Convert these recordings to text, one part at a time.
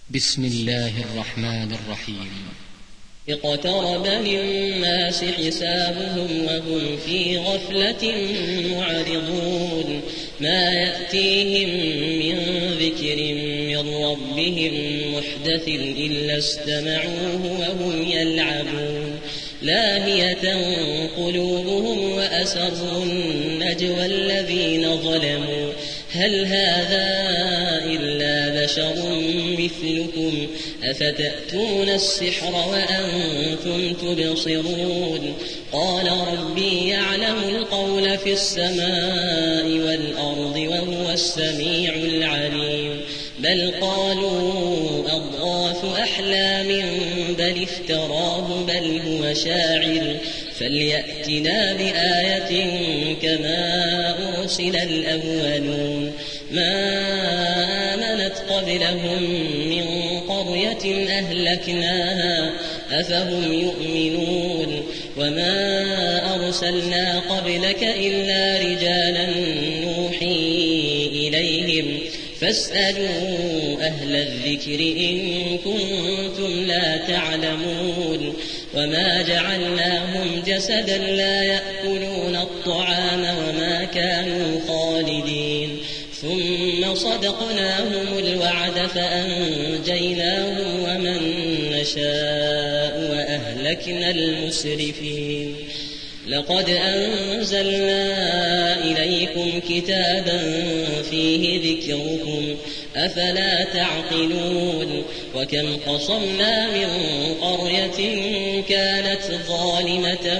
بسم الله الرحمن الرحيم. اقترب للناس حسابهم وهم في غفلة معرضون ما يأتيهم من ذكر من ربهم محدث إلا استمعوه وهم يلعبون لاهية قلوبهم وأسروا النجوى الذين ظلموا هل هذا إلا بشر مثلكم أفتأتون السحر وأنتم تبصرون قال ربي يعلم القول في السماء والأرض وهو السميع العليم بل قالوا أضغاث أحلام بل افتراه بل هو شاعر فليأتنا بآية كما أرسل الأولون ما آمنت قبلهم من قرية أهلكناها أفهم يؤمنون وما أرسلنا قبلك إلا رجالا نوحي إليهم فاسألوا أهل الذكر إن كنتم لا تعلمون وما جعلناهم جسدا لا يأكلون الطعام وما كانوا خالدين ثم صدقناهم الوعد فأنجيناهم ومن نشاء وأهلكنا المسرفين لقد أنزلنا إليكم كتابا فيه ذكركم أفلا تعقلون وكم قصمنا من قرية كانت ظالمة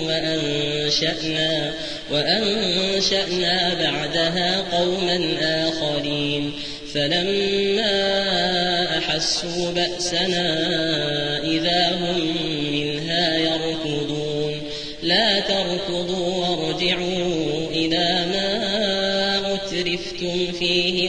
وأنشأنا بعدها قوما آخرين فلما أحسوا بأسنا إذا هم منها يركضون لا تركضوا وارجعوا إلى ما أترفتم فيه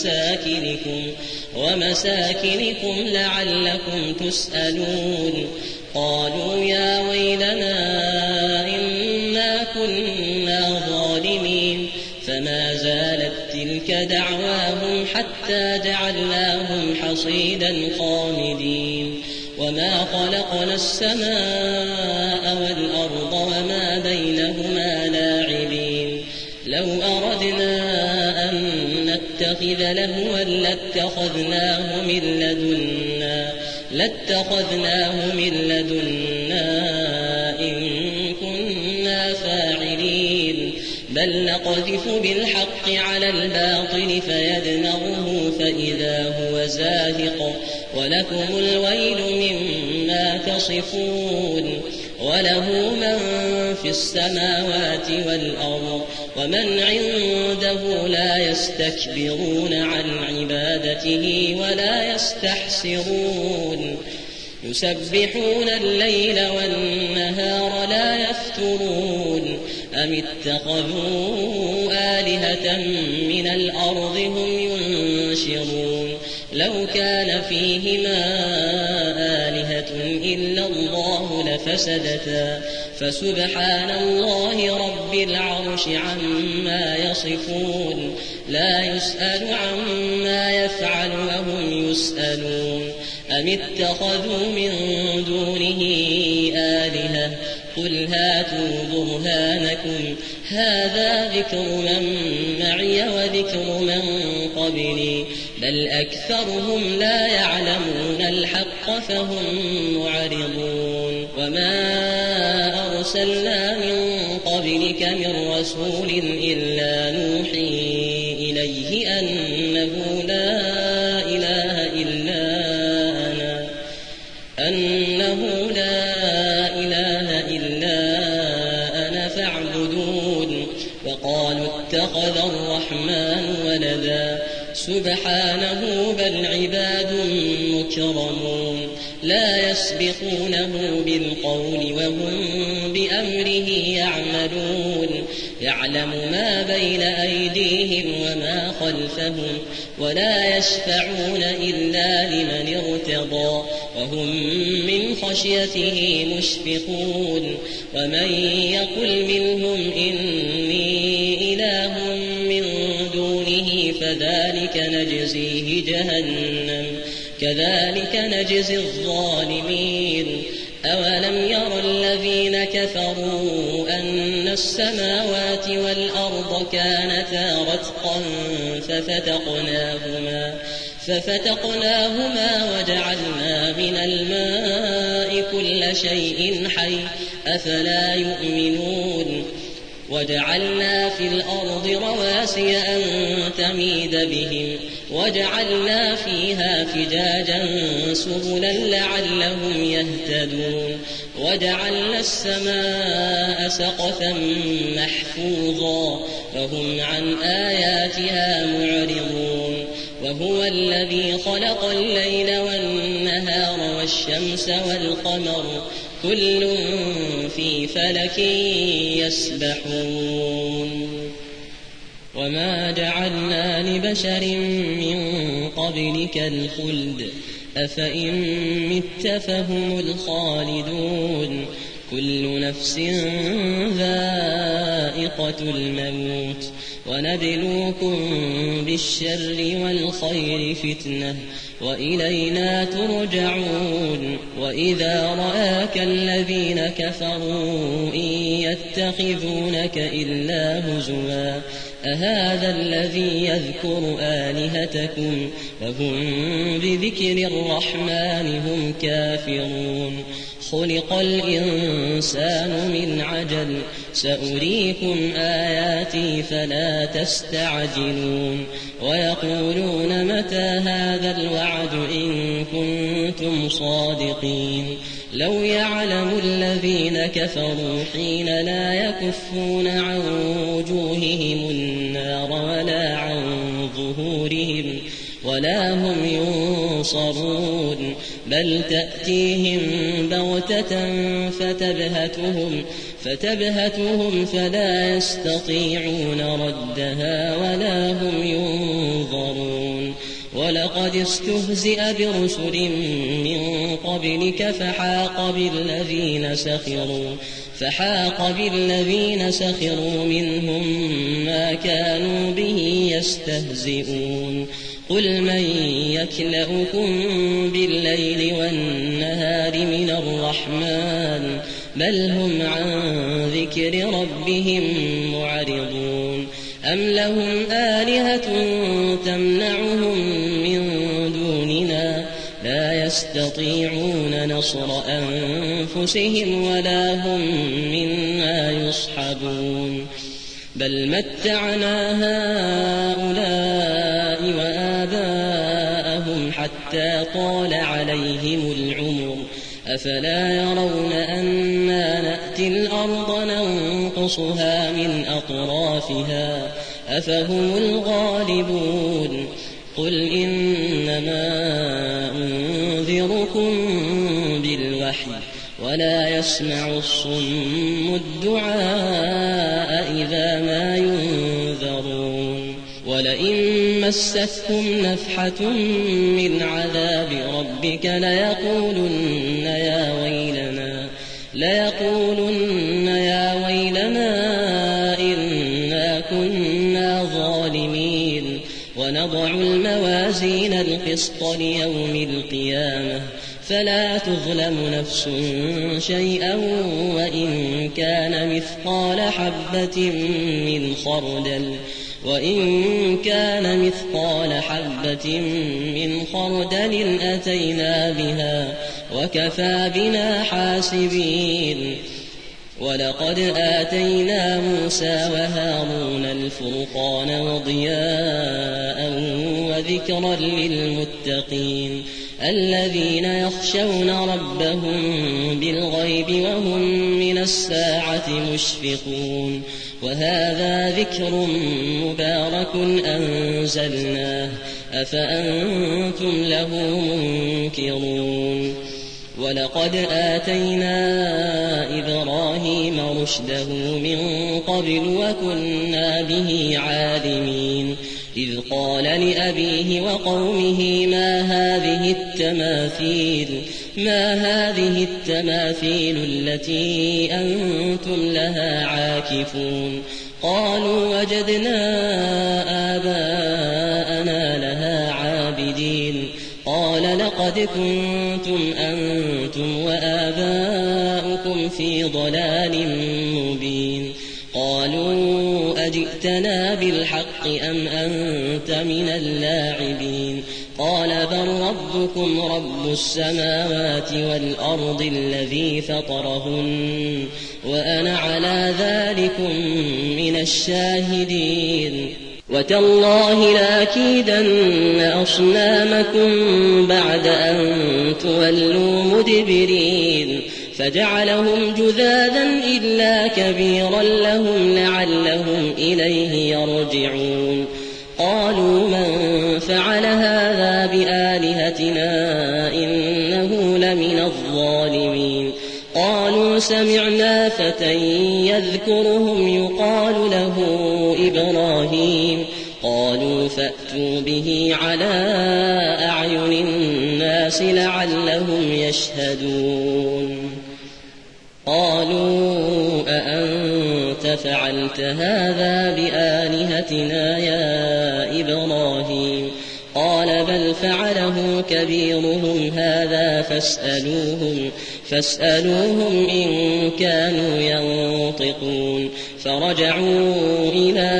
ومساكنكم لعلكم تسألون قالوا يا ويلنا إنا كنا ظالمين فما زالت تلك دعواهم حتى جعلناهم حصيدا خامدين وما خلقنا السماء والأرض وما بينهما لاعبين لو أردنا أن نتخذ لهوا لاتخذناه من لدنا إن كنا فاعلين بل نقذف بالحق على الباطل فيدمغه فإذا هو زاهق ولكم الويل مما تصفون وله من في السماوات والأرض ومن عنده لا يستكبرون عن عبادته ولا يستحسرون يسبحون الليل والنهار لا يفترون أم اتخذوا آلهة من الأرض هم ينشرون لو كان فيهما آلهة إلا الله لفسدتا فسبحان الله رب العرش عما يصفون لا يسأل عما يفعل وهم يسألون أم اتخذوا من دونه آلهة قل هاتوا برهانكم هذا ذكر من معي وذكر من قبلي بل أكثرهم لا يعلمون الحق فهم معرضون وما أرسلنا من قبلك من رسول إلا نوحي إليه أنه لا إله إلا أنا فاعبدون وقالوا اتخذ الرحمن ولدا سبحانه بل عباد مكرمون لا يسبقونه بالقول وهم بأمره يعملون يعلم ما بين أيديهم وما خلفهم ولا يشفعون إلا لمن ارتضى وهم من خشيته مشفقون ومن يقل منهم إني إله من دونه فذلك نجزيه كذلك نجزي الظالمين أولم ير الذين كفروا أن السماوات والأرض كانتا رتقا ففتقناهما وجعلنا من الماء كل شيء حي أفلا يؤمنون وجعلنا في الأرض رواسي أن تميد بهم وجعلنا فيها فجاجا سبلا لعلهم يهتدون وجعلنا السماء سقفا محفوظا وهم عن آياتها معرضون وهو الذي خلق الليل والنهار والشمس والقمر كل في فلك يسبحون وما جعلنا لبشر من قبلك الخلد أفإن مت فهم الخالدون كل نفس ذائقة الموت ونبلوكم بالشر والخير فتنة وإلينا ترجعون وإذا رآك الذين كفروا إن يتخذونك إلا هزوا أهذا الذي يذكر آلهتكم وهم بذكر الرحمن هم كافرون خلق الإنسان من عجل سأريكم آياتي فلا تستعجلون ويقولون متى هذا الوعد إن كنتم صادقين لو يعلم الذين كفروا حين لا يكفون عن وجوههم النار ولا عن ظهورهم ولا هم ينصرون بل تأتيهم بغتة فتبهتهم فلا يستطيعون ردها ولا هم ينظرون ولقد استهزئ برسل من قبلك فحاق بالذين سخروا منهم ما كانوا به يستهزئون قل من يكلؤكم بالليل والنهار من الرحمن بل هم عن ذكر ربهم معرضون أم لهم آلهة تمنعهم من دوننا لا يستطيعون نصر أنفسهم ولا هم منا يصحبون بل متعنا هؤلاء وآباءهم حتى طال عليهم العمر أفلا يرون أنا نأتي الأرض ننقصها من أطرافها أفهم الغالبون قل إنما أنذركم بالوحي ولا يسمع الصم الدعاء إذا ما ينذرون ولئن مستهم نفحة من عذاب ربك ليقولن يا ويلنا إنا كنا ظالمين ونضع الموازين القسط ليوم القيامة فلا تظلم نفس شيئا وإن كان مثقال حبة من خردل أتينا بها وكفى بنا حاسبين ولقد آتينا موسى وهارون الفرقان وضياء وذكرا للمتقين الذين يخشون ربهم بالغيب وهم من الساعة مشفقون وهذا ذكر مبارك أنزلناه أفأنتم له منكرون ولقد آتينا إبراهيم رشده من قبل وكنا به عالمين إذ قال لأبيه وقومه ما هذه التماثيل التي أنتم لها عاكفون قالوا وجدنا آباءنا لها عابدين قال قال لقد كنتم أنتم وآباؤكم في ضلال مبين قالوا أجئتنا بالحق أم أنت من اللاعبين قال بل ربكم رب السماوات والأرض الذي فطرهن وأنا على ذلكم من الشاهدين وتالله لأكيدن أصنامكم بعد أن تولوا مدبرين فجعلهم جذاذا إلا كبيرا لهم لعلهم إليه يرجعون قالوا من فعل هذا بآلهتنا إنه لمن الظالمين قالوا سمعنا فتى يذكرهم يقال له إبراهيم قالوا فأتوا به على أعين الناس لعلهم يشهدون قالوا أأنت فعلت هذا بآلهتنا يا إبراهيم قال بل فعله كبيرهم هذا فاسألوهم إن كانوا ينطقون فرجعوا إلى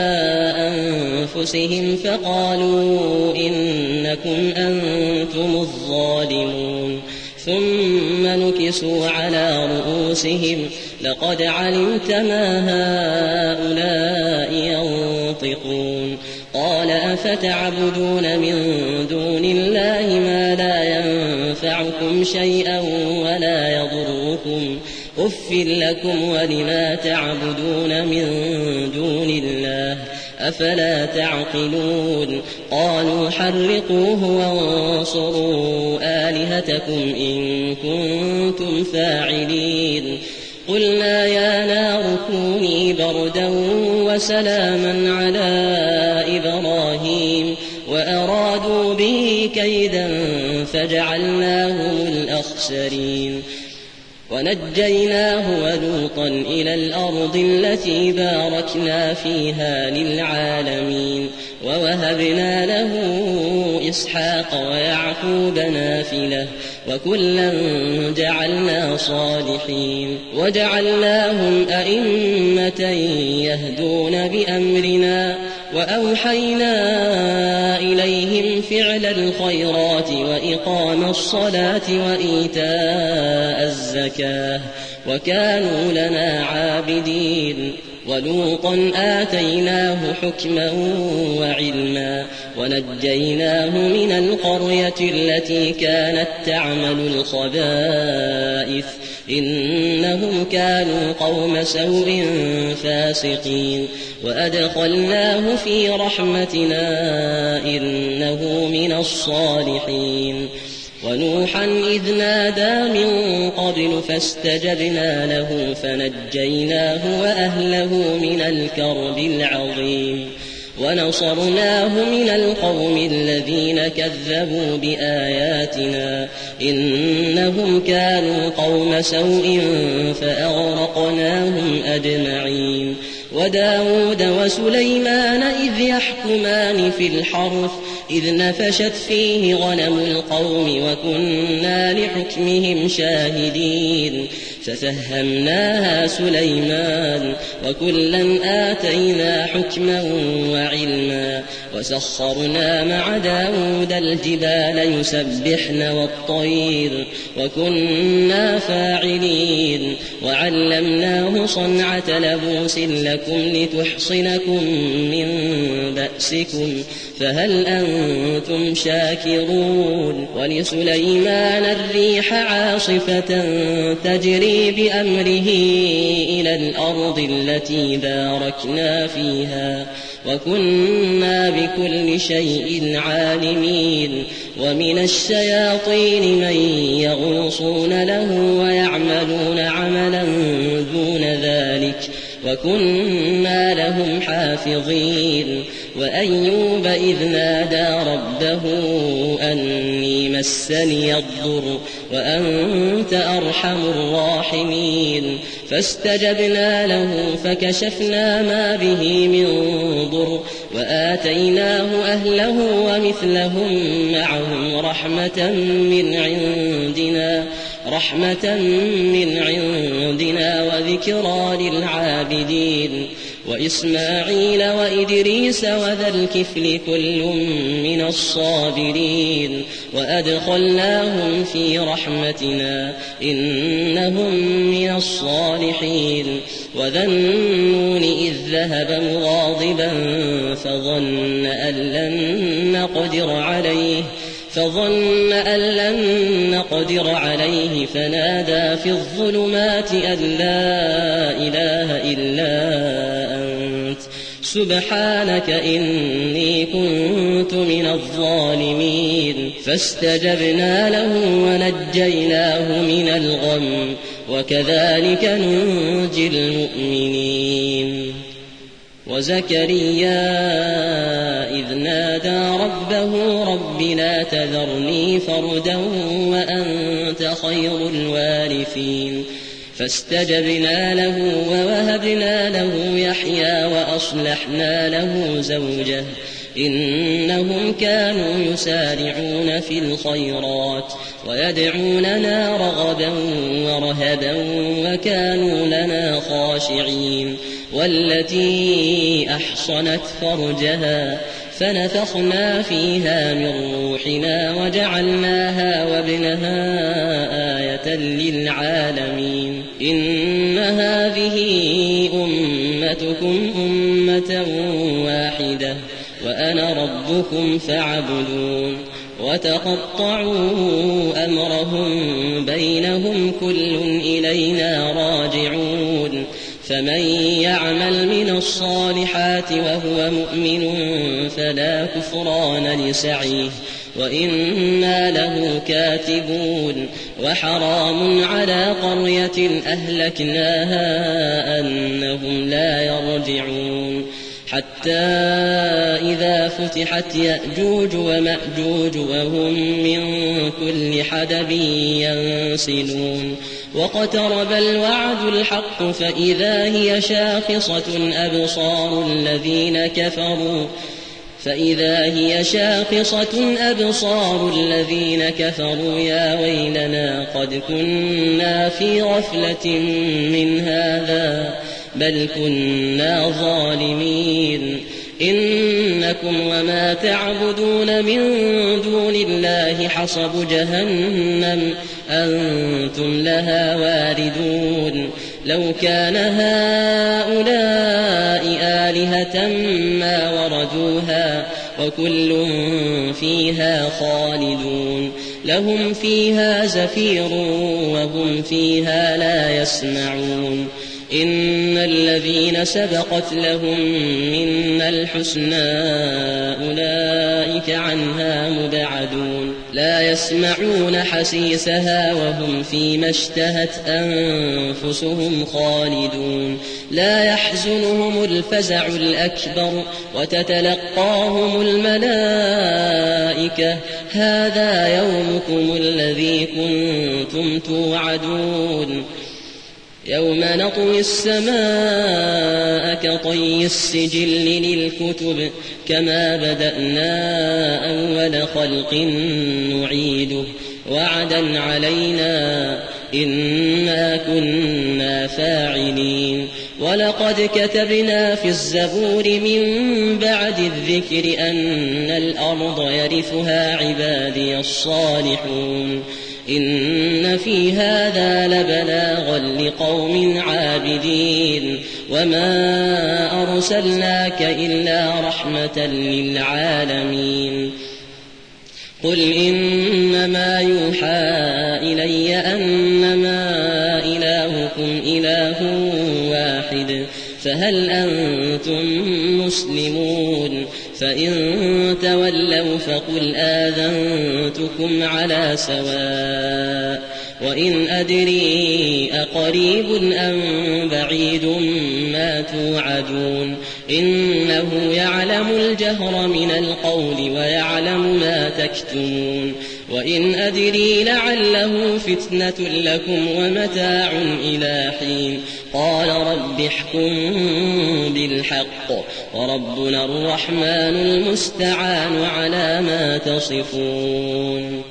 أنفسهم فقالوا إنكم أنتم الظالمون ثم نكسوا على رؤوسهم لقد علمت ما هؤلاء ينطقون قال أفتعبدون من دون الله ما لا ينفعكم شيئا ولا يضركم أف لكم ولما تعبدون من دون الله أفلا تعقلون قالوا حرقوه وانصروا آلهتكم إن كنتم فاعلين قلنا يا نار كوني بردا وسلاما على إبراهيم وأرادوا به كيدا فجعلناهم الأخسرين ونجيناه ولوطا إلى الأرض التي باركنا فيها للعالمين ووهبنا له إسحاق ويعقوب نافلة وكلا جعلنا صالحين وجعلناهم أئمة يهدون بأمرنا وأوحينا إليهم فعل الخيرات وإقام الصلاة وإيتاء الزكاة وكانوا لنا عابدين ولوطا آتيناه حكما وعلما ونجيناه من القرية التي كانت تعمل الخبائث إنهم كانوا قوم سوء فاسقين وأدخلناه في رحمتنا إنه من الصالحين ونوحا إذ نادى من قبل فاستجبنا له فنجيناه وأهله من الكرب العظيم ونصرناه من القوم الذين كذبوا بآياتنا إنهم كانوا قوم سوء فأغرقناهم أجمعين وداود وسليمان إذ يحكمان في الحرث إذ نفشت فيه غنم القوم وكنا لحكمهم شاهدين ففهمناها سليمان وكلا آتينا حكما وعلما وسخرنا مع داود الجبال يسبحن والطير وكنا فاعلين وعلمناه صنعة لبوس لكم لتحصنكم من بأسكم فهل أنتم شاكرون ولسليمان الريح عاصفة تجري بأمره إلى الأرض التي باركنا فيها وكنا بكل شيء عالمين ومن الشياطين من يغوصون له ويعملون عملا دون ذلك وكنا لهم حافظين وأيوب إذ نادى ربه أني مسني الضر وأنت أرحم الراحمين فاستجبنا له فكشفنا ما به من ضر وآتيناه أهله ومثلهم معهم رحمة من عندنا وذكرى للعابدين وإسماعيل وإدريس وذا الكفل كل من الصابرين وأدخلناهم في رحمتنا إنهم من الصالحين وذا النون إذ ذهب مغاضبا فظن أن لن نقدر عليه فنادى في الظلمات أن لا إله إلا أنت سبحانك إني كنت من الظالمين فاستجبنا له ونجيناه من الغم وكذلك ننجي المؤمنين وزكريا إذ نادى ربه رب لا تذرني فردا وأنت خير الوارثين فاستجبنا له ووهبنا له يحيى وأصلحنا له زوجه إنهم كانوا يسارعون في الخيرات ويدعوننا رغبا ورهبا وكانوا لنا خاشعين والتي أحصنت فرجها فنفخنا فيها من روحنا وجعلناها وابنها آية للعالمين إن هذه أمتكم أمة واحدة وأنا ربكم فاعبدون وتقطعوا أمرهم بينهم كل إلينا راجعون فمن يعمل من الصالحات وهو مؤمن فلا كفران لسعيه وإنا له كاتبون وحرام على قرية أهلكناها أنهم لا يرجعون حتى إذا فتحت يأجوج ومأجوج وهم من كل حدب ينسلون واقترب الوعد الحق فإذا هي شاخصة أبصار الذين كفروا يا ويلنا قد كنا في غفلة من هذا بل كنا ظالمين إنكم وما تعبدون من دون الله حصب جهنم أنتم لها واردون لو كان هؤلاء آلهة ما وردوها وكل فيها خالدون لهم فيها زفير وهم فيها لا يسمعون إن الذين سبقت لهم منا الحسنى أولئك عنها مبعدون لا يسمعون حسيسها وهم فيما اشتهت أنفسهم خالدون لا يحزنهم الفزع الأكبر وتتلقاهم الملائكة هذا يومكم الذي كنتم توعدون يوم نطوي السماء كطي السجل للكتب كما بدأنا أول خلق نعيده وعدا علينا إنا كنا فاعلين ولقد كتبنا في الزبور من بعد الذكر أن الأرض يرثها عبادي الصالحون إن في هذا لبلاغا لقوم عابدين وما أرسلناك إلا رحمة للعالمين قل إنما يوحى إلي أنما إلهكم إله واحد فهل أنتم مسلمون فإن تولوا فقل آذنتكم على سواء وإن أدري أقريب أم بعيد ما توعدون إنه يعلم الجهر من القول ويعلم ما تكتمون وإن أدري لعله فتنة لكم ومتاع إلى حين قال رب احكم بالحق وربنا الرحمن المستعان على ما تصفون